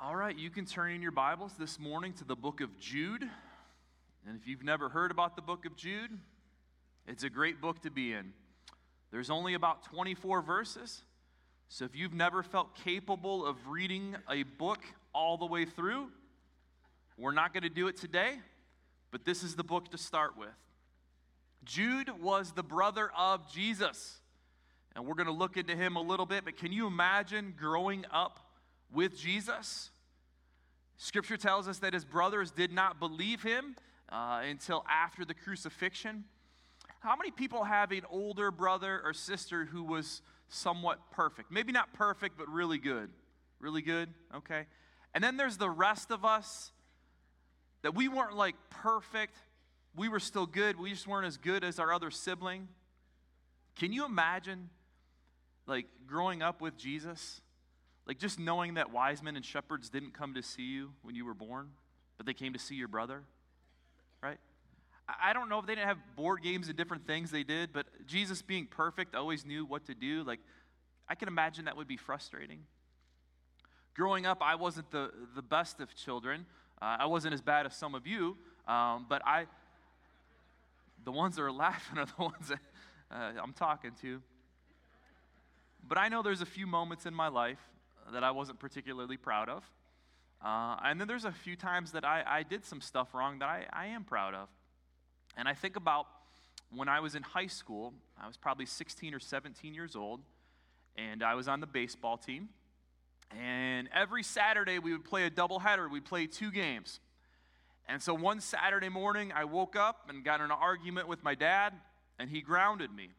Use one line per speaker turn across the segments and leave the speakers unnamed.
All right, you can turn in your Bibles this morning to the book of Jude. And if you've never heard about the book of Jude, it's a great book to be in. There's only about 24 verses. So if you've never felt capable of reading a book all the way through, we're not going to do it today, but this is the book to start with. Jude was the brother of Jesus, and we're going to look into him a little bit, but can you imagine growing up with Jesus? Scripture tells us that his brothers did not believe him until after the crucifixion. How many people have an older brother or sister who was somewhat perfect? Maybe not perfect, but really good. Really good? Okay. And then there's the rest of us that we weren't like perfect. We were still good. We just weren't as good as our other sibling. Can you imagine like growing up with Jesus? Like just knowing that wise men and shepherds didn't come to see you when you were born, but they came to see your brother, right? I don't know if they didn't have board games and different things they did, but Jesus being perfect always knew what to do. Like, I can imagine that would be frustrating. Growing up, I wasn't the best of children. I wasn't as bad as some of you, but the ones that are laughing are the ones that I'm talking to. But I know there's a few moments in my life that I wasn't particularly proud of. And then there's a few times that I did some stuff wrong that I am proud of. And I think about when I was in high school, I was probably 16 or 17 years old, and I was on the baseball team. And every Saturday we would play a doubleheader. We'd play 2 games. And so one Saturday morning I woke up and got in an argument with my dad, and he grounded me.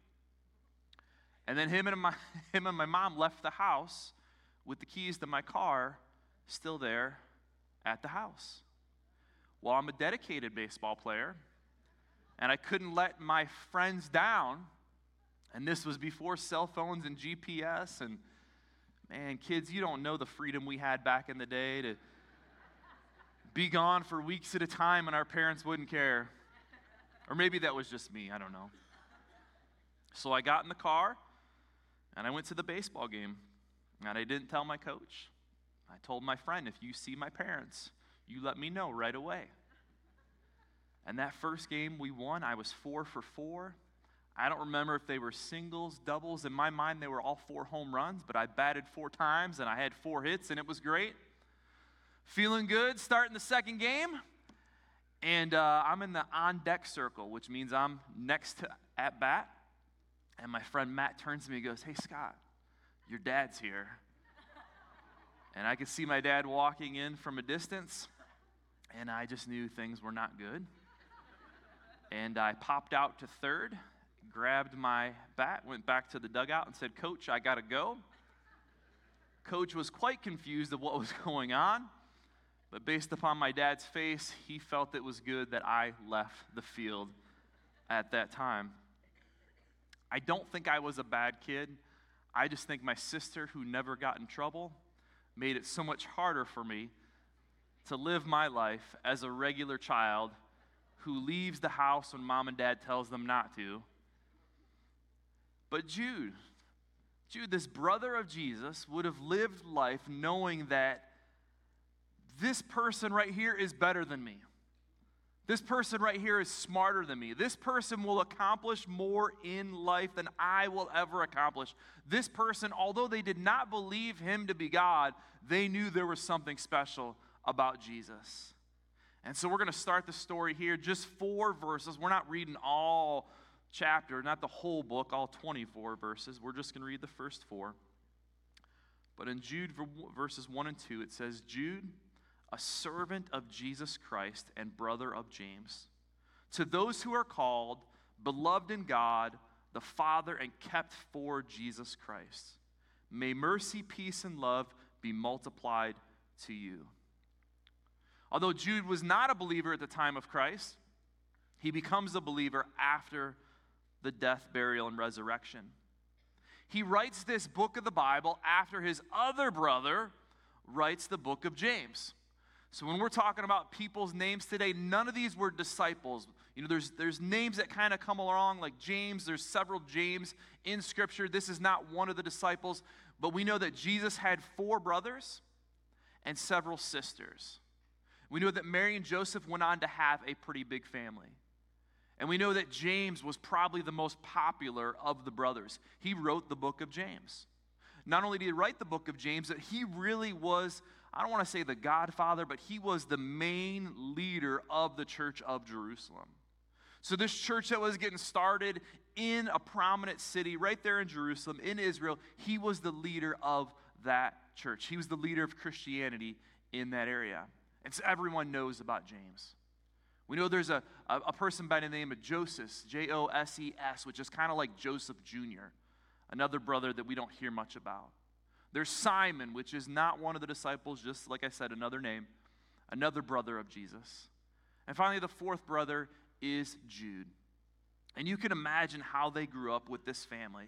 And then him and my mom left the house with the keys to my car still there at the house. Well, I'm a dedicated baseball player, and I couldn't let my friends down. And this was before cell phones and GPS. And man, kids, you don't know the freedom we had back in the day to be gone for weeks at a time and our parents wouldn't care. Or maybe that was just me, I don't know. So I got in the car and I went to the baseball game. And I didn't tell my coach. I told my friend, if you see my parents, you let me know right away. And that first game we won, I was 4 for 4. I don't remember if they were singles, doubles. In my mind, they were all 4 home runs, but I batted 4 times, and I had 4 hits, and it was great. Feeling good, starting the second game. And I'm in the on-deck circle, which means I'm next to at bat. And my friend Matt turns to me and goes, "Hey, Scott, your dad's here." And I could see my dad walking in from a distance, and I just knew things were not good. And I popped out to third, grabbed my bat, went back to the dugout and said, "Coach, I got to go." Coach was quite confused of what was going on, but based upon my dad's face, he felt it was good that I left the field at that time. I don't think I was a bad kid. I just think my sister, who never got in trouble, made it so much harder for me to live my life as a regular child who leaves the house when mom and dad tells them not to. But Jude, this brother of Jesus, would have lived life knowing that this person right here is better than me. This person right here is smarter than me. This person will accomplish more in life than I will ever accomplish. This person, although they did not believe him to be God, they knew there was something special about Jesus. And so we're going to start the story here, just 4 verses. We're not reading all chapter, not the whole book, all 24 verses. We're just going to read the first 4. But in Jude verses 1 and 2, it says, "Jude, a servant of Jesus Christ and brother of James, to those who are called, beloved in God, the Father, and kept for Jesus Christ. May mercy, peace, and love be multiplied to you." Although Jude was not a believer at the time of Christ, he becomes a believer after the death, burial, and resurrection. He writes this book of the Bible after his other brother writes the book of James. So when we're talking about people's names today, none of these were disciples. You know, there's names that kind of come along, like James. There's several James in Scripture. This is not one of the disciples, but we know that Jesus had 4 brothers, and several sisters. We know that Mary and Joseph went on to have a pretty big family. And we know that James was probably the most popular of the brothers. He wrote the book of James. Not only did he write the book of James, but he really was, I don't want to say the godfather, but he was the main leader of the church of Jerusalem. So this church that was getting started in a prominent city right there in Jerusalem, in Israel, he was the leader of that church. He was the leader of Christianity in that area. And so everyone knows about James. We know there's a person by the name of Joses, Joses, which is kind of like Joseph Jr., another brother that we don't hear much about. There's Simon, which is not one of the disciples, just like I said, another name, another brother of Jesus. And finally, the fourth brother is Jude. And you can imagine how they grew up with this family.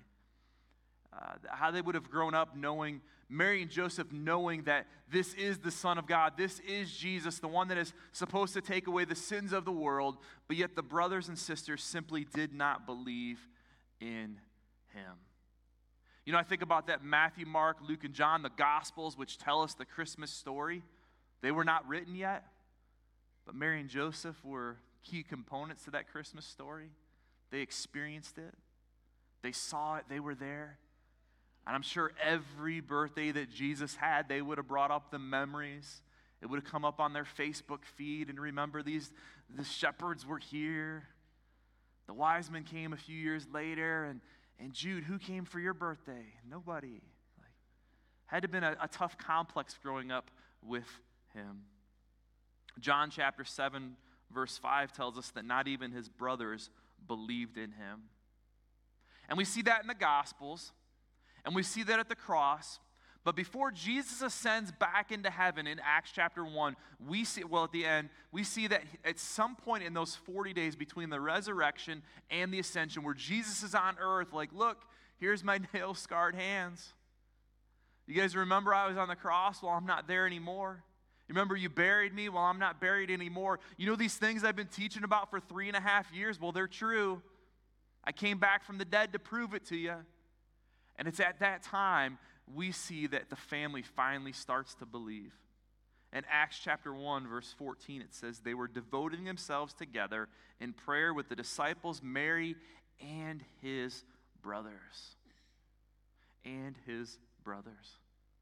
How they would have grown up knowing, Mary and Joseph knowing that this is the Son of God, this is Jesus, the one that is supposed to take away the sins of the world, but yet the brothers and sisters simply did not believe in him. You know, I think about that Matthew, Mark, Luke, and John, the Gospels, which tell us the Christmas story. They were not written yet, but Mary and Joseph were key components to that Christmas story. They experienced it. They saw it. They were there. And I'm sure every birthday that Jesus had, they would have brought up the memories. It would have come up on their Facebook feed, and remember the shepherds were here. The wise men came a few years later, and Jude, who came for your birthday? Nobody. Had to have been a tough complex growing up with him. John chapter 7, verse 5 tells us that not even his brothers believed in him. And we see that in the Gospels. And we see that at the cross. But before Jesus ascends back into heaven in Acts chapter 1, at the end, we see that at some point in those 40 days between the resurrection and the ascension, where Jesus is on earth, like, look, here's my nail-scarred hands. You guys remember I was on the cross? Well, I'm not there anymore. You remember you buried me? Well, I'm not buried anymore. You know these things I've been teaching about for 3.5 years? Well, they're true. I came back from the dead to prove it to you. And it's at that time we see that the family finally starts to believe. In Acts chapter 1, verse 14, it says, they were devoting themselves together in prayer with the disciples, Mary, and his brothers. And his brothers.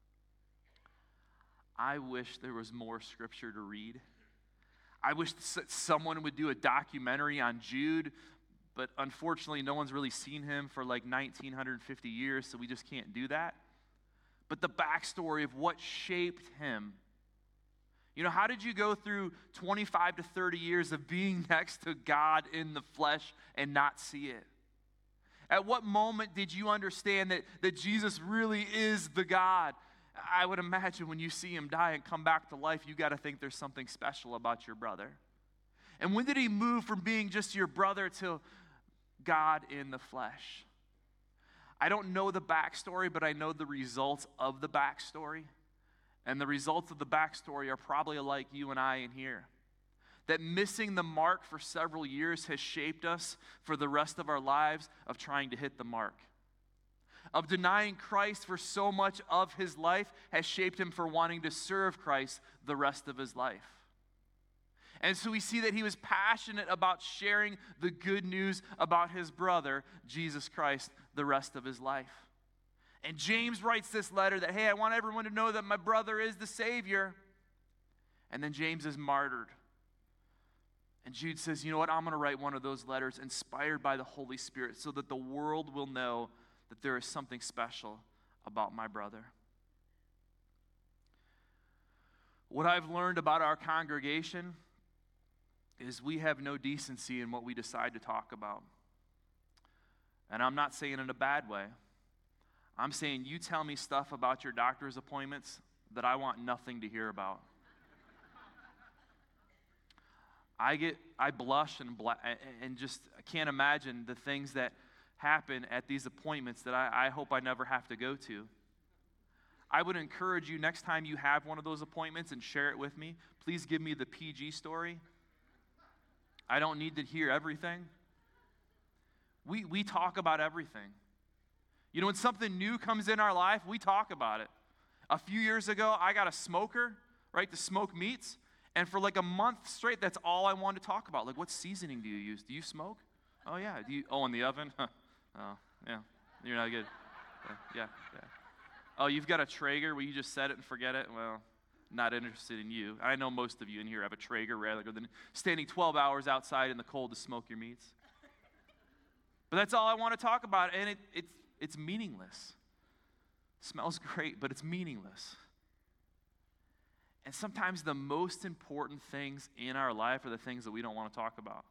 I wish there was more scripture to read. I wish someone would do a documentary on Jude. But unfortunately, no one's really seen him for like 1,950 years, so we just can't do that. But the backstory of what shaped him. You know, how did you go through 25 to 30 years of being next to God in the flesh and not see it? At what moment did you understand that Jesus really is the God? I would imagine when you see him die and come back to life, you got to think there's something special about your brother. And when did he move from being just your brother to God in the flesh? I don't know the backstory, but I know the results of the backstory. And the results of the backstory are probably like you and I in here. That missing the mark for several years has shaped us for the rest of our lives of trying to hit the mark. Of denying Christ for so much of his life has shaped him for wanting to serve Christ the rest of his life. And so we see that he was passionate about sharing the good news about his brother, Jesus Christ, the rest of his life. And James writes this letter that, hey, I want everyone to know that my brother is the Savior. And then James is martyred. And Jude says, you know what, I'm going to write one of those letters inspired by the Holy Spirit so that the world will know that there is something special about my brother. What I've learned about our congregation is we have no decency in what we decide to talk about. And I'm not saying in a bad way. I'm saying you tell me stuff about your doctor's appointments that I want nothing to hear about. I blush and just I can't imagine the things that happen at these appointments that I hope I never have to go to. I would encourage you next time you have one of those appointments and share it with me, please give me the PG story. I don't need to hear everything. We talk about everything. You know, when something new comes in our life, we talk about it. A few years ago, I got a smoker, right, to smoke meats. And for like a month straight, that's all I wanted to talk about. Like, what seasoning do you use? Do you smoke? Oh, yeah. In the oven? Huh. Oh, yeah. You're not good. Yeah. Oh, you've got a Traeger where you just set it and forget it? Well, not interested in you. I know most of you in here have a Traeger rather than standing 12 hours outside in the cold to smoke your meats. But that's all I want to talk about, and it's meaningless. It smells great, but it's meaningless. And sometimes the most important things in our life are the things that we don't want to talk about.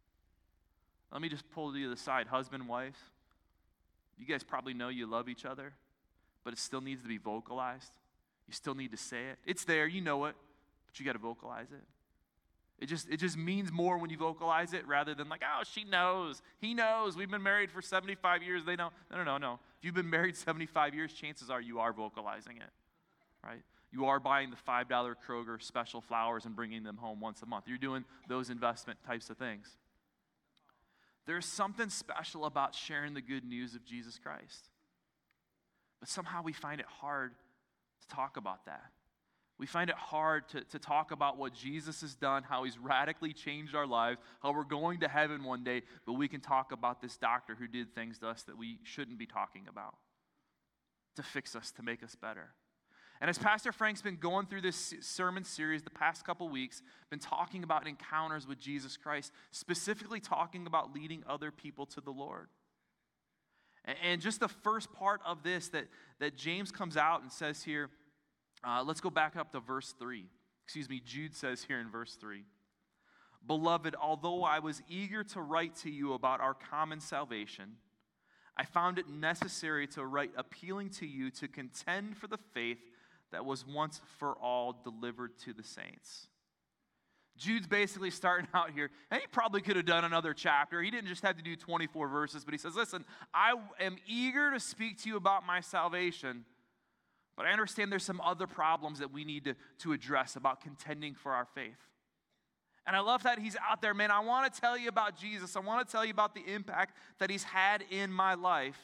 Let me just pull you to the side. Husband, wife, you guys probably know you love each other, but it still needs to be vocalized. You still need to say it. It's there, you know it, but you got to vocalize it. It just means more when you vocalize it rather than like, oh, she knows, he knows, we've been married for 75 years, they know. No. If you've been married 75 years, chances are you are vocalizing it, right? You are buying the $5 Kroger special flowers and bringing them home once a month. You're doing those investment types of things. There's something special about sharing the good news of Jesus Christ. But somehow we find it hard to talk about that. We find it hard to talk about what Jesus has done, how he's radically changed our lives, how we're going to heaven one day, but we can talk about this doctor who did things to us that we shouldn't be talking about, to fix us, to make us better. And as Pastor Frank's been going through this sermon series the past couple weeks, been talking about encounters with Jesus Christ, specifically talking about leading other people to the Lord. And just the first part of this that James comes out and says here, let's go back up to verse 3. Jude says here in verse 3. Beloved, although I was eager to write to you about our common salvation, I found it necessary to write appealing to you to contend for the faith that was once for all delivered to the saints. Jude's basically starting out here, and he probably could have done another chapter. He didn't just have to do 24 verses, but he says, listen, I am eager to speak to you about my salvation, but I understand there's some other problems that we need to address about contending for our faith. And I love that he's out there, man, I want to tell you about Jesus. I want to tell you about the impact that he's had in my life.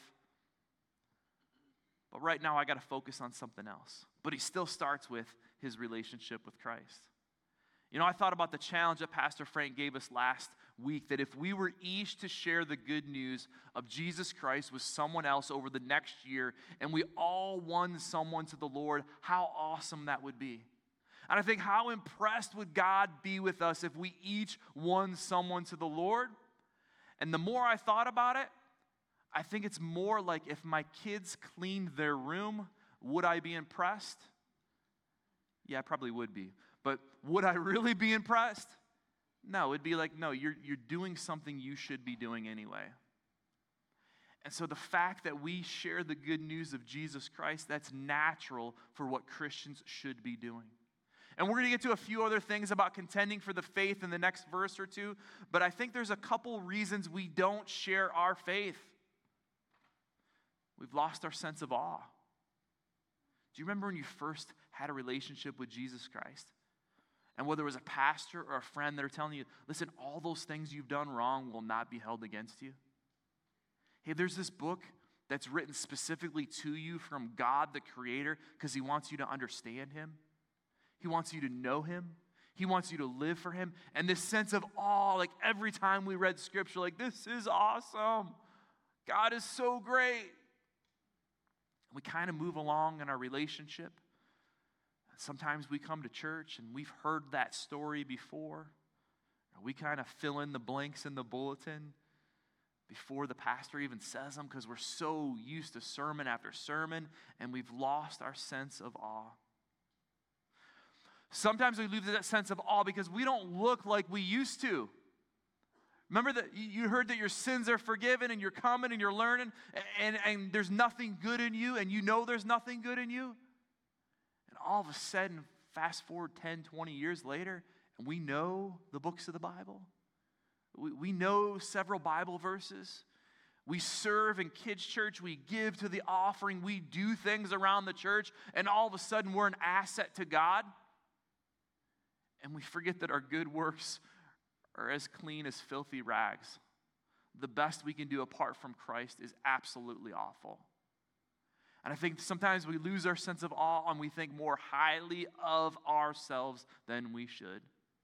But right now I got to focus on something else. But he still starts with his relationship with Christ. You know, I thought about the challenge that Pastor Frank gave us last week, that if we were each to share the good news of Jesus Christ with someone else over the next year, and we all won someone to the Lord, how awesome that would be. And I think how impressed would God be with us if we each won someone to the Lord? And the more I thought about it, I think it's more like if my kids cleaned their room, would I be impressed? Yeah, I probably would be. But would I really be impressed? No, it'd be like, no, you're doing something you should be doing anyway. And so the fact that we share the good news of Jesus Christ, that's natural for what Christians should be doing. And we're going to get to a few other things about contending for the faith in the next verse or two, but I think there's a couple reasons we don't share our faith. We've lost our sense of awe. Do you remember when you first had a relationship with Jesus Christ? And whether it was a pastor or a friend that are telling you, listen, all those things you've done wrong will not be held against you. Hey, there's this book that's written specifically to you from God the Creator because he wants you to understand him. He wants you to know him. He wants you to live for him. And this sense of awe, like every time we read scripture, like this is awesome. God is so great. We kind of move along in our relationship. Sometimes we come to church and we've heard that story before. We kind of fill in the blanks in the bulletin before the pastor even says them because we're so used to sermon after sermon and we've lost our sense of awe. Sometimes we lose that sense of awe because we don't look like we used to. Remember that you heard that your sins are forgiven and you're coming and you're learning and there's nothing good in you and you know there's nothing good in you. And all of a sudden, fast forward 10, 20 years later, and we know the books of the Bible. We know several Bible verses. We serve in kids' church. We give to the offering. We do things around the church. And all of a sudden, we're an asset to God. And we forget that our good works are as clean as filthy rags. The best we can do apart from Christ is absolutely awful. And I think sometimes we lose our sense of awe and we think more highly of ourselves than we should.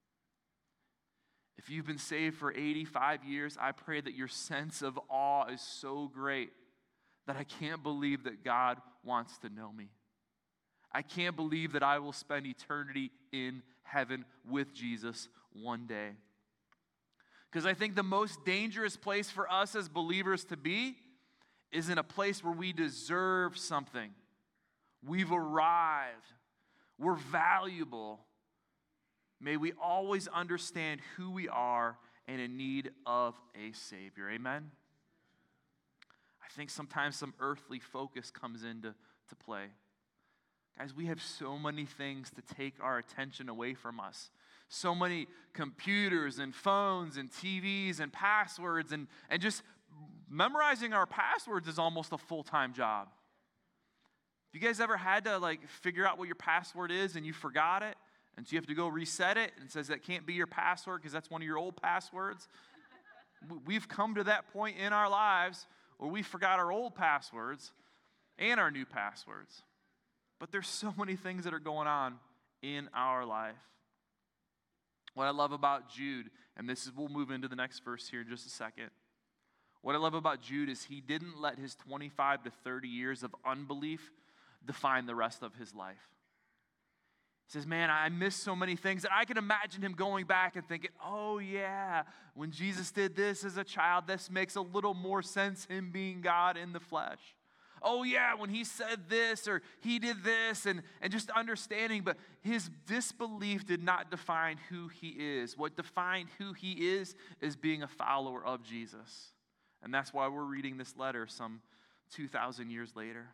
If you've been saved for 85 years, I pray that your sense of awe is so great that I can't believe that God wants to know me. I can't believe that I will spend eternity in heaven with Jesus one day. Because I think the most dangerous place for us as believers to be is in a place where we deserve something. We've arrived. We're valuable. May we always understand who we are and in need of a Savior. Amen? I think sometimes some earthly focus comes into play. Guys, we have so many things to take our attention away from us. So many computers and phones and TVs and passwords and just memorizing our passwords is almost a full-time job. Have you guys ever had to figure out what your password is and you forgot it? And so you have to go reset it and it says that can't be your password because that's one of your old passwords. We've come to that point in our lives where we forgot our old passwords and our new passwords. But there's so many things that are going on in our life. What I love about Jude, and we'll move into the next verse here in just a second. What I love about Jude is he didn't let his 25 to 30 years of unbelief define the rest of his life. He says, man, I miss so many things that I can imagine him going back and thinking, oh yeah, when Jesus did this as a child, this makes a little more sense, him being God in the flesh. Oh yeah, when he said this or he did this and just understanding, but his disbelief did not define who he is. What defined who he is being a follower of Jesus. And that's why we're reading this letter some 2,000 years later.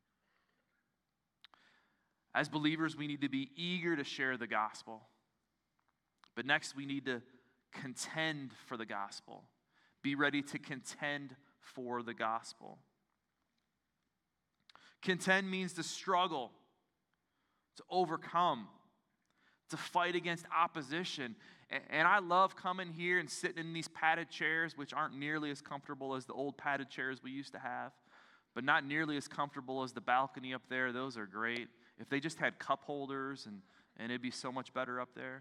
As believers, we need to be eager to share the gospel. But next, we need to contend for the gospel. Be ready to contend for the gospel. Contend means to struggle, to overcome, to fight against opposition. And I love coming here and sitting in these padded chairs, which aren't nearly as comfortable as the old padded chairs we used to have, but not nearly as comfortable as the balcony up there. Those are great. If they just had cup holders, and it'd be so much better up there.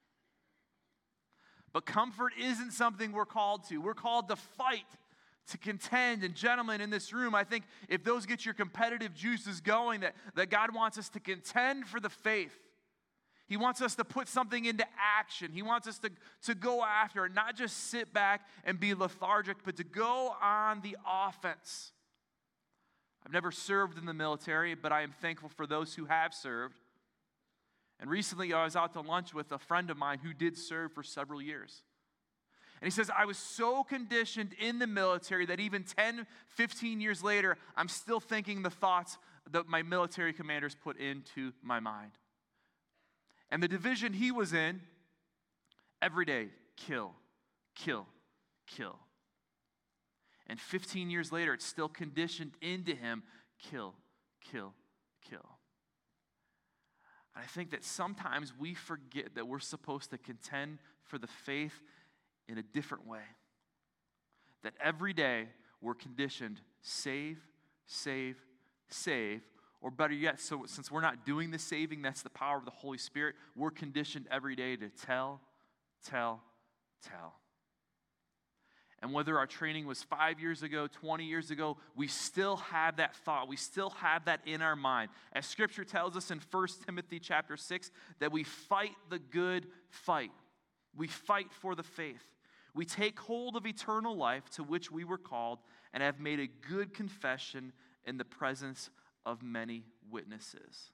But comfort isn't something we're called to. We're called to fight, to contend. And gentlemen, in this room, I think if those get your competitive juices going, that God wants us to contend for the faith. He wants us to put something into action. He wants us to go after it, not just sit back and be lethargic, but to go on the offense. I've never served in the military, but I am thankful for those who have served. And recently I was out to lunch with a friend of mine who did serve for several years. And he says, I was so conditioned in the military that even 10, 15 years later, I'm still thinking the thoughts that my military commanders put into my mind. And the division he was in, every day, kill, kill, kill. And 15 years later, it's still conditioned into him, kill, kill, kill. And I think that sometimes we forget that we're supposed to contend for the faith in a different way. That every day we're conditioned, save, save, save, or better yet, so since we're not doing the saving, that's the power of the Holy Spirit, we're conditioned every day to tell, tell, tell. And whether our training was 5 years ago, 20 years ago, we still have that thought. We still have that in our mind. As Scripture tells us in 1 Timothy chapter 6, that we fight the good fight. We fight for the faith. We take hold of eternal life to which we were called and have made a good confession in the presence of many witnesses.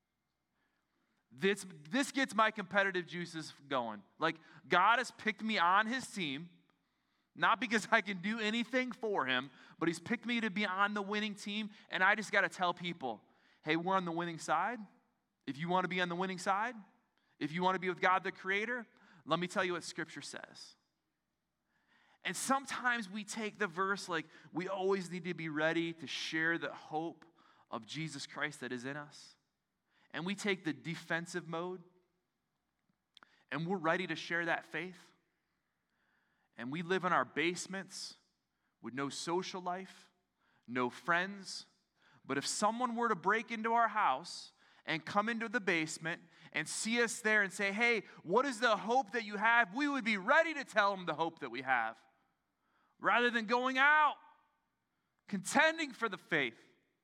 This gets my competitive juices going. Like, God has picked me on his team, not because I can do anything for him, but he's picked me to be on the winning team, and I just got to tell people, hey, we're on the winning side. If you want to be on the winning side, if you want to be with God the Creator, let me tell you what Scripture says. And sometimes we take the verse like we always need to be ready to share the hope of Jesus Christ that is in us. And we take the defensive mode, and we're ready to share that faith. And we live in our basements with no social life, no friends, But if someone were to break into our house and come into the basement and see us there and say, hey, what is the hope that you have? We would be ready to tell them the hope that we have, rather than going out, contending for the faith.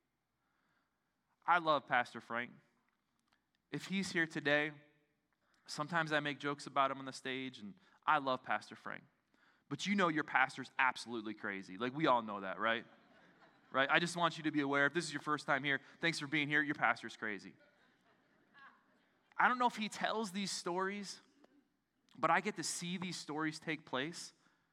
I love Pastor Frank. If he's here today, sometimes I make jokes about him on the stage, and I love Pastor Frank. But you know your pastor's absolutely crazy. Like, we all know that, right? Right? I just want you to be aware, if this is your first time here, thanks for being here, your pastor's crazy. I don't know if he tells these stories, but I get to see these stories take place.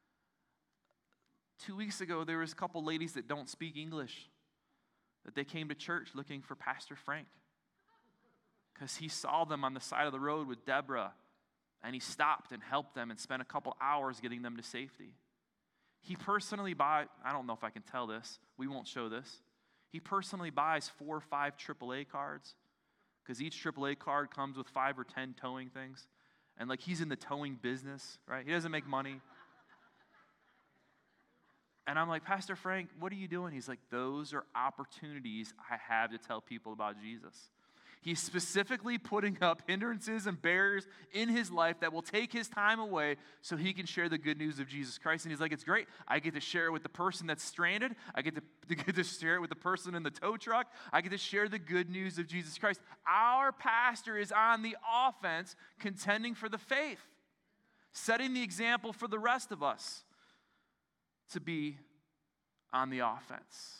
2 weeks ago, there was a couple ladies that don't speak English, that they came to church looking for Pastor Frank because he saw them on the side of the road with Deborah, and he stopped and helped them and spent a couple hours getting them to safety. He personally buys, I don't know if I can tell this, we won't show this. He personally buys 4 or 5 AAA cards because each AAA card comes with 5 or 10 towing things. And like, he's in the towing business, right? He doesn't make money. And I'm like, Pastor Frank, what are you doing? He's like, those are opportunities I have to tell people about Jesus. He's specifically putting up hindrances and barriers in his life that will take his time away so he can share the good news of Jesus Christ. And he's like, it's great. I get to share it with the person that's stranded. I get to share it with the person in the tow truck. I get to share the good news of Jesus Christ. Our pastor is on the offense, contending for the faith, setting the example for the rest of us to be on the offense.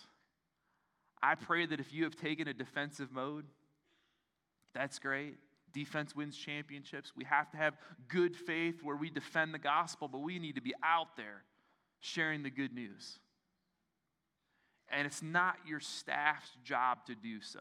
I pray that if you have taken a defensive mode, that's great. Defense wins championships. We have to have good faith where we defend the gospel, but we need to be out there sharing the good news. And it's not your staff's job to do so.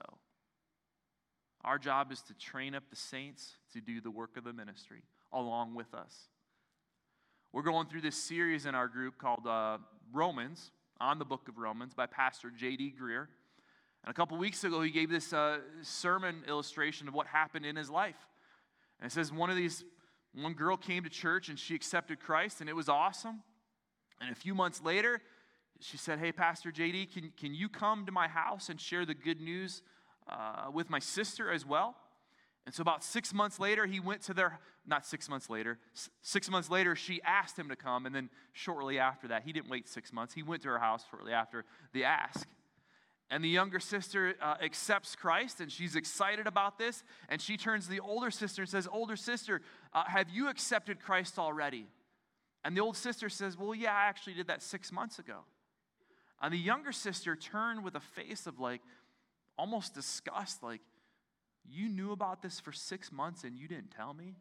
Our job is to train up the saints to do the work of the ministry along with us. We're going through this series in our group called Romans, on the book of Romans, by Pastor J.D. Greer. And a couple weeks ago, he gave this sermon illustration of what happened in his life. And it says one girl came to church and she accepted Christ, and it was awesome. And a few months later, she said, hey, Pastor JD, can you come to my house and share the good news with my sister as well? And so about 6 months later, he went to not 6 months later, 6 months later, she asked him to come. And then shortly after that, he didn't wait 6 months. He went to her house shortly after the ask. And the younger sister accepts Christ, and she's excited about this. And she turns to the older sister and says, older sister, have you accepted Christ already? And the old sister says, well, yeah, I actually did that 6 months ago. And the younger sister turned with a face of like, almost disgust, like, you knew about this for 6 months and you didn't tell me?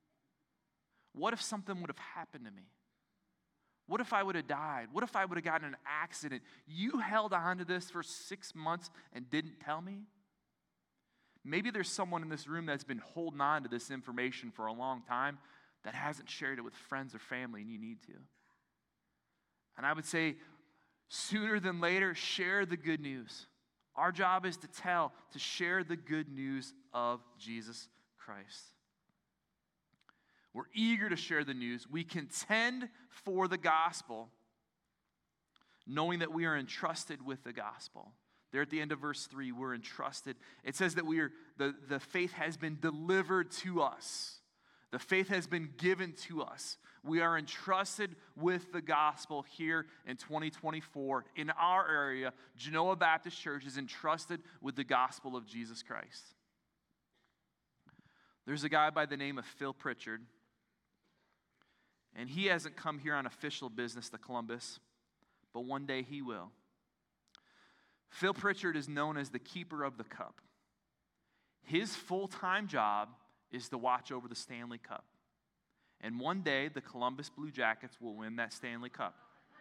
What if something would have happened to me? What if I would have died? What if I would have gotten in an accident? You held on to this for 6 months and didn't tell me? Maybe there's someone in this room that's been holding on to this information for a long time that hasn't shared it with friends or family, and you need to. And I would say, sooner than later, share the good news. Our job is to share the good news of Jesus Christ. We're eager to share the news. We contend for the gospel, knowing that we are entrusted with the gospel. There at the end of verse 3, we're entrusted. It says that the faith has been delivered to us. The faith has been given to us. We are entrusted with the gospel here in 2024. In our area, Genoa Baptist Church is entrusted with the gospel of Jesus Christ. There's a guy by the name of Phil Pritchard. And he hasn't come here on official business to Columbus, but one day he will. Phil Pritchard is known as the keeper of the cup. His full-time job is to watch over the Stanley Cup. And one day, the Columbus Blue Jackets will win that Stanley Cup.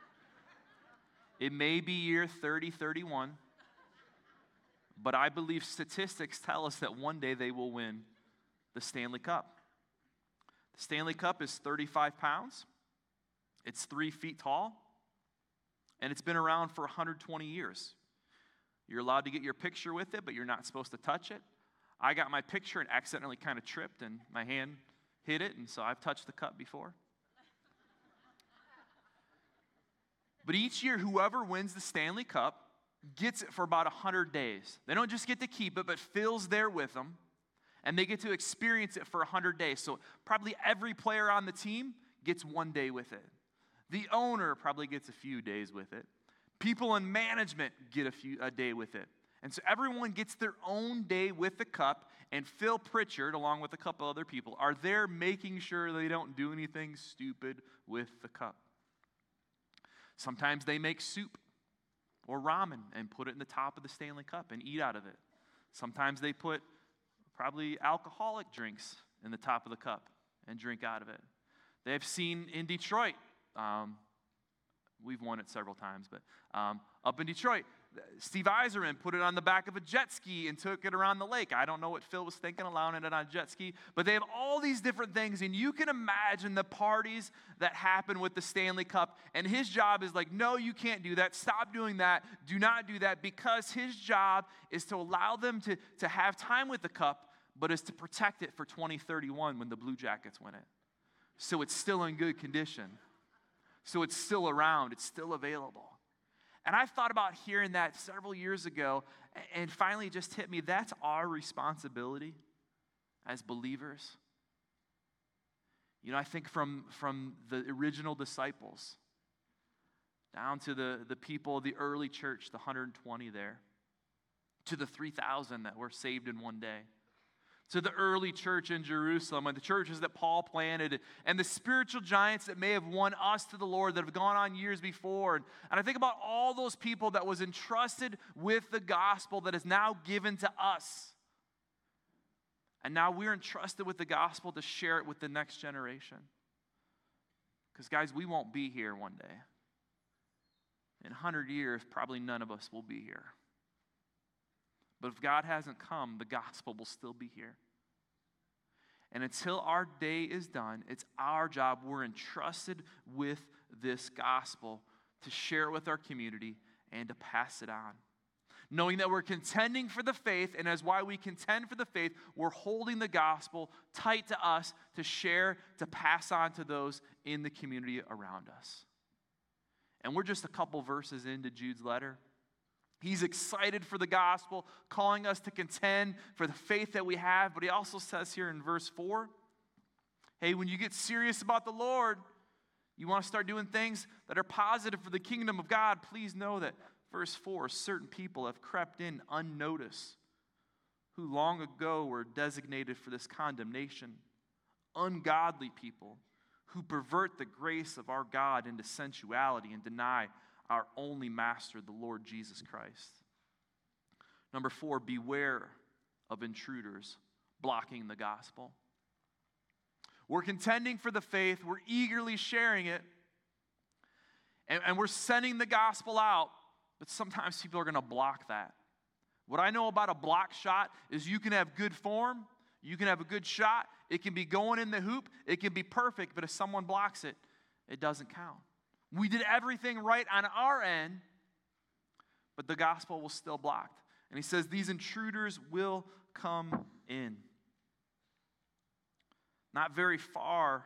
It may be year 3031, but I believe statistics tell us that one day they will win the Stanley Cup. The Stanley Cup is 35 pounds. It's 3 feet tall. And it's been around for 120 years. You're allowed to get your picture with it, but you're not supposed to touch it. I got my picture and accidentally kind of tripped, and my hand hit it, and so I've touched the cup before. But each year, whoever wins the Stanley Cup gets it for about 100 days. They don't just get to keep it, but Phil's there with them, and they get to experience it for 100 days. So probably every player on the team gets 1 day with it. The owner probably gets a few days with it. People in management get a day with it. And so everyone gets their own day with the cup, and Phil Pritchard, along with a couple other people, are there making sure they don't do anything stupid with the cup. Sometimes they make soup or ramen and put it in the top of the Stanley Cup and eat out of it. Sometimes they put probably alcoholic drinks in the top of the cup and drink out of it. They've seen in Detroit, we've won it several times, but up in Detroit, Steve Eiserman put it on the back of a jet ski and took it around the lake. I don't know what Phil was thinking, allowing it on a jet ski, but they have all these different things, and you can imagine the parties that happen with the Stanley Cup, and his job is like, no, you can't do that. Stop doing that. Do not do that, because his job is to allow them to have time with the cup, but is to protect it for 2031 when the Blue Jackets win it. So it's still in good condition. So it's still around. It's still available. And I thought about hearing that several years ago, and finally it just hit me. That's our responsibility as believers. You know, I think from the original disciples down to the people of the early church, the 120 there, to the 3,000 that were saved in one day, to the early church in Jerusalem and the churches that Paul planted and the spiritual giants that may have won us to the Lord that have gone on years before. And I think about all those people that was entrusted with the gospel that is now given to us. And now we're entrusted with the gospel to share it with the next generation. Because guys, we won't be here one day. In 100 years, probably none of us will be here. But if God hasn't come, the gospel will still be here. And until our day is done, it's our job. We're entrusted with this gospel to share it with our community and to pass it on. Knowing that we're contending for the faith, and as why we contend for the faith, we're holding the gospel tight to us to share, to pass on to those in the community around us. And we're just a couple verses into Jude's letter. He's excited for the gospel, calling us to contend for the faith that we have. But he also says here in verse 4, hey, when you get serious about the Lord, you want to start doing things that are positive for the kingdom of God, please know that, verse 4, certain people have crept in unnoticed, who long ago were designated for this condemnation. Ungodly people who pervert the grace of our God into sensuality and deny our only master, the Lord Jesus Christ. Number 4, beware of intruders blocking the gospel. We're contending for the faith, we're eagerly sharing it, and we're sending the gospel out, but sometimes people are going to block that. What I know about a block shot is you can have good form, you can have a good shot, it can be going in the hoop, it can be perfect, but if someone blocks it, it doesn't count. We did everything right on our end, but the gospel was still blocked. And he says these intruders will come in. Not very far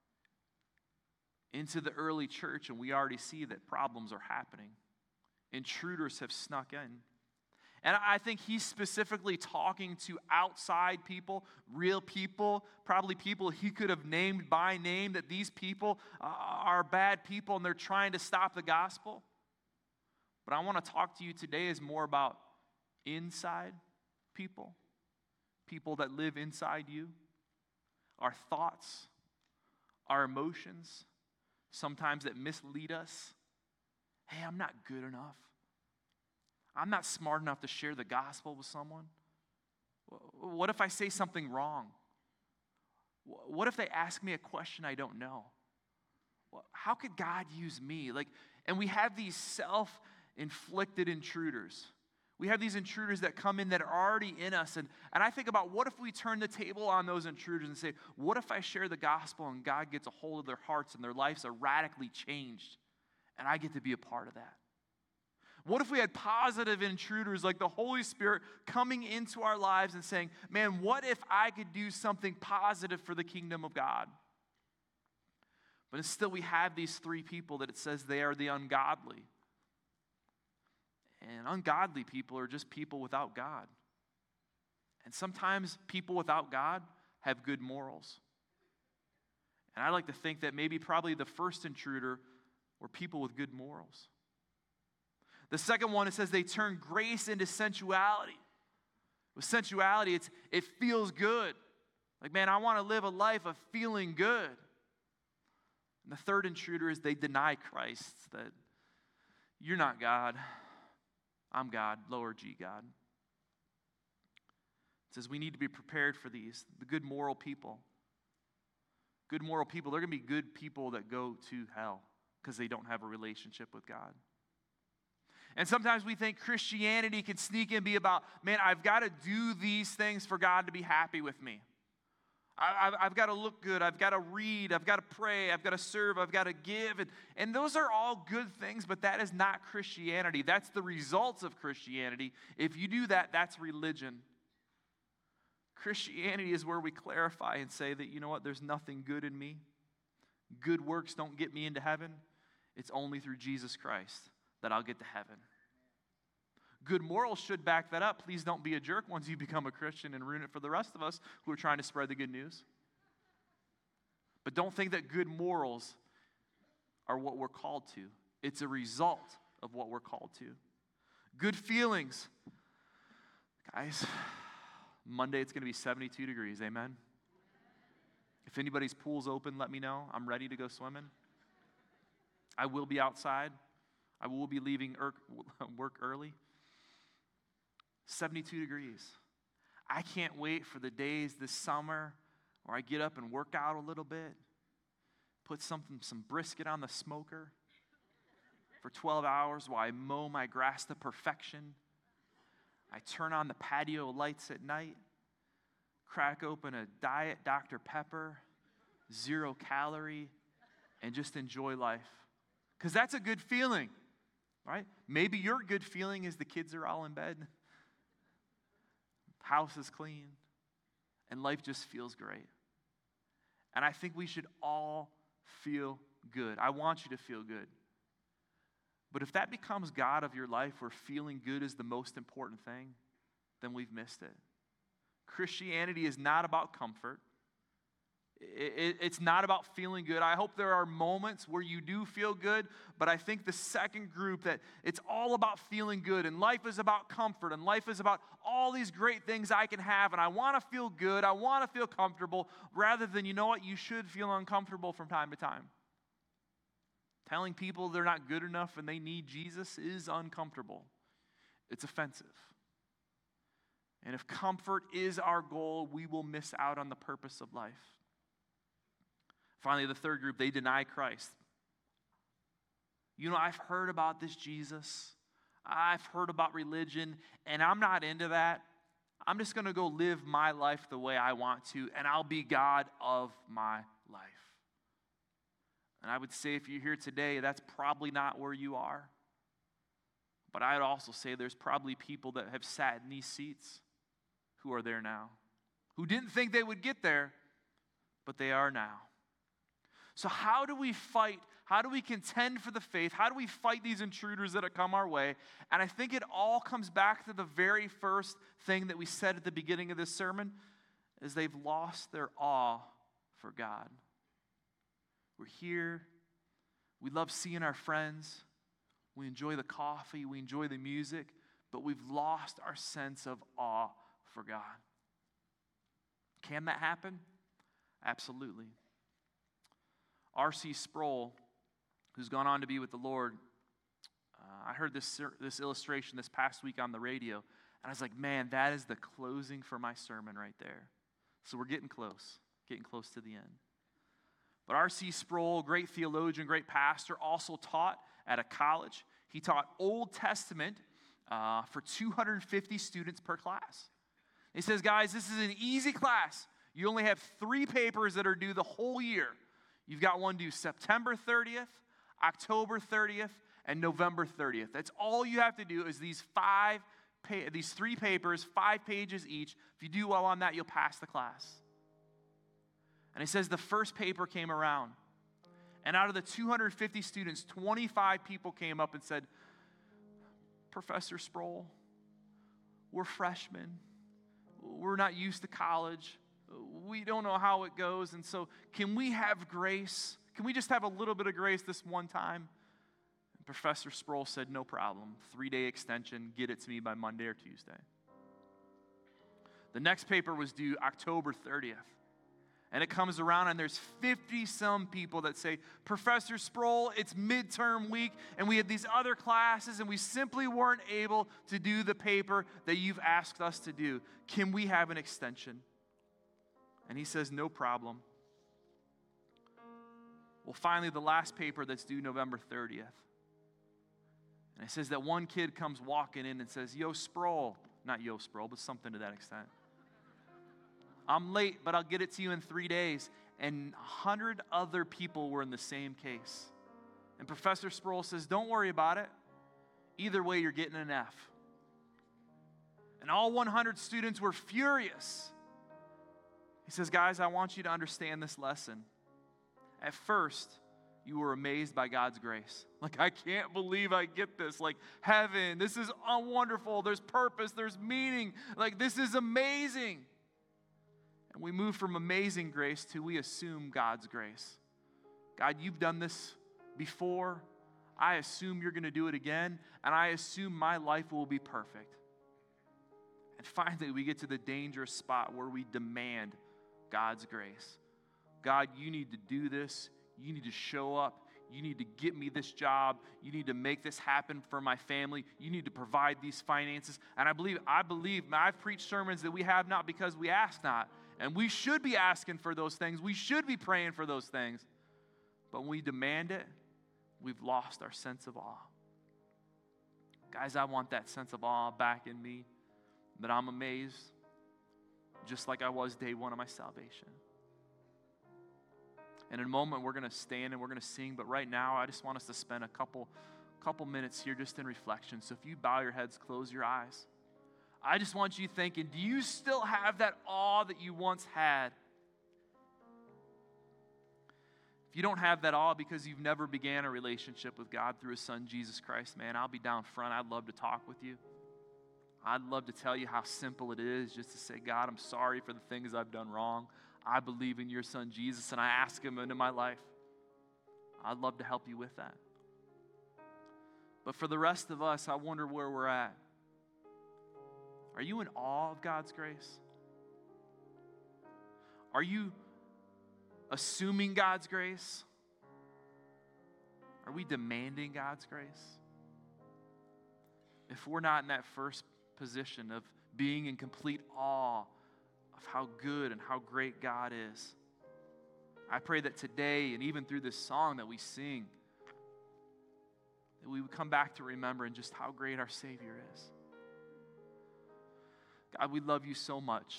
into the early church, and we already see that problems are happening. Intruders have snuck in. And I think he's specifically talking to outside people, real people, probably people he could have named by name, that these people are bad people and they're trying to stop the gospel. But I want to talk to you today is more about inside people, people that live inside you, our thoughts, our emotions, sometimes that mislead us. Hey, I'm not good enough. I'm not smart enough to share the gospel with someone. What if I say something wrong? What if they ask me a question I don't know? How could God use me? And we have these self-inflicted intruders. We have these intruders that come in that are already in us. And I think about what if we turn the table on those intruders and say, what if I share the gospel and God gets a hold of their hearts and their lives are radically changed? And I get to be a part of that. What if we had positive intruders like the Holy Spirit coming into our lives and saying, man, what if I could do something positive for the kingdom of God? But still we have these 3 people that it says they are the ungodly. And ungodly people are just people without God. And sometimes people without God have good morals. And I like to think that maybe probably the first intruder were people with good morals. The second one, it says they turn grace into sensuality. With sensuality, it feels good. Like, man, I want to live a life of feeling good. And the third intruder is they deny Christ, that you're not God, I'm God, lower G God. It says we need to be prepared for these, the good moral people. Good moral people, they're going to be good people that go to hell because they don't have a relationship with God. And sometimes we think Christianity can sneak in and be about, man, I've got to do these things for God to be happy with me. I've got to look good. I've got to read. I've got to pray. I've got to serve. I've got to give. And those are all good things, but that is not Christianity. That's the results of Christianity. If you do that, that's religion. Christianity is where we clarify and say that, you know what, there's nothing good in me. Good works don't get me into heaven. It's only through Jesus Christ that I'll get to heaven. Good morals should back that up. Please don't be a jerk once you become a Christian and ruin it for the rest of us who are trying to spread the good news. But don't think that good morals are what we're called to. It's a result of what we're called to. Good feelings. Guys, Monday it's going to be 72 degrees, amen? If anybody's pool's open, let me know. I'm ready to go swimming. I will be outside. I will be leaving work early. 72 degrees. I can't wait for the days this summer where I get up and work out a little bit, put some brisket on the smoker for 12 hours while I mow my grass to perfection. I turn on the patio lights at night, crack open a Diet Dr. Pepper, 0 calorie, and just enjoy life. Because that's a good feeling, right? Maybe your good feeling is the kids are all in bed, house is clean, and life just feels great. And I think we should all feel good. I want you to feel good. But if that becomes God of your life, where feeling good is the most important thing, then we've missed it. Christianity is not about comfort. It's not about feeling good. I hope there are moments where you do feel good, but I think the second group, that it's all about feeling good, and life is about comfort, and life is about all these great things I can have, and I want to feel good, I want to feel comfortable, rather than, you know what, you should feel uncomfortable from time to time. Telling people they're not good enough and they need Jesus is uncomfortable. It's offensive. And if comfort is our goal, we will miss out on the purpose of life. Finally, the third group, they deny Christ. You know, I've heard about this Jesus. I've heard about religion, and I'm not into that. I'm just going to go live my life the way I want to, and I'll be God of my life. And I would say if you're here today, that's probably not where you are. But I'd also say there's probably people that have sat in these seats who are there now, who didn't think they would get there, but they are now. So how do we fight? How do we contend for the faith? How do we fight these intruders that have come our way? And I think it all comes back to the very first thing that we said at the beginning of this sermon, is they've lost their awe for God. We're here. We love seeing our friends. We enjoy the coffee. We enjoy the music. But we've lost our sense of awe for God. Can that happen? Absolutely. R.C. Sproul, who's gone on to be with the Lord, I heard this illustration this past week on the radio, and I was like, man, that is the closing for my sermon right there. So we're getting close to the end. But R.C. Sproul, great theologian, great pastor, also taught at a college. He taught Old Testament for 250 students per class. He says, guys, this is an easy class. You only have 3 papers that are due the whole year. You've got one due September 30th, October 30th, and November 30th. That's all you have to do is these 3 papers, 5 pages each. If you do well on that, you'll pass the class. And he says the first paper came around, and out of the 250 students, 25 people came up and said, Professor Sproul, we're freshmen. We're not used to college. We don't know how it goes. And so can we have grace? Can we just have a little bit of grace this one time? And Professor Sproul said, no problem. 3-day extension. Get it to me by Monday or Tuesday. The next paper was due October 30th. And it comes around and there's 50-some people that say, Professor Sproul, it's midterm week and we had these other classes and we simply weren't able to do the paper that you've asked us to do. Can we have an extension? And he says, no problem. Well, finally, the last paper that's due November 30th. And it says that one kid comes walking in and says, Yo, Sproul. Not Yo, Sproul, but something to that extent. I'm late, but I'll get it to you in 3 days. And 100 other people were in the same case. And Professor Sproul says, don't worry about it. Either way, you're getting an F. And all 100 students were furious. He says, guys, I want you to understand this lesson. At first, you were amazed by God's grace. Like, I can't believe I get this. Like, heaven, this is wonderful. There's purpose, there's meaning. Like, this is amazing. And we move from amazing grace to we assume God's grace. God, you've done this before. I assume you're going to do it again. And I assume my life will be perfect. And finally, we get to the dangerous spot where we demand God's grace. God, you need to do this. You need to show up. You need to get me this job. You need to make this happen for my family. You need to provide these finances. And I believe, I've preached sermons that we have not because we ask not. And we should be asking for those things. We should be praying for those things. But when we demand it, we've lost our sense of awe. Guys, I want that sense of awe back in me, that I'm amazed, just like I was day one of my salvation. And in a moment, we're going to stand and we're going to sing. But right now, I just want us to spend a couple minutes here just in reflection. So if you bow your heads, close your eyes. I just want you thinking, do you still have that awe that you once had? If you don't have that awe because you've never began a relationship with God through His Son, Jesus Christ, man, I'll be down front. I'd love to talk with you. I'd love to tell you how simple it is just to say, God, I'm sorry for the things I've done wrong. I believe in your Son, Jesus, and I ask Him into my life. I'd love to help you with that. But for the rest of us, I wonder where we're at. Are you in awe of God's grace? Are you assuming God's grace? Are we demanding God's grace? If we're not in that first position of being in complete awe of how good and how great God is, I pray that today and even through this song that we sing, that we would come back to remembering just how great our Savior is. God, we love you so much.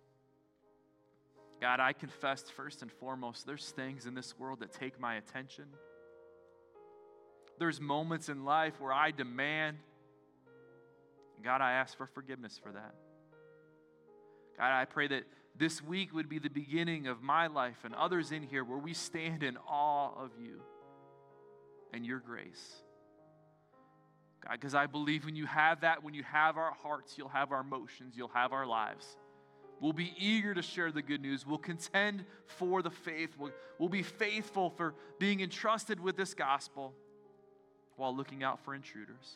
God, I confess first and foremost, there's things in this world that take my attention. There's moments in life where I demand. God, I ask for forgiveness for that. God, I pray that this week would be the beginning of my life and others in here where we stand in awe of you and your grace. God, because I believe when you have that, when you have our hearts, you'll have our emotions, you'll have our lives. We'll be eager to share the good news. We'll contend for the faith. We'll be faithful for being entrusted with this gospel while looking out for intruders.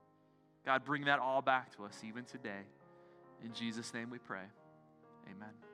God, bring that all back to us even today. In Jesus' name we pray. Amen.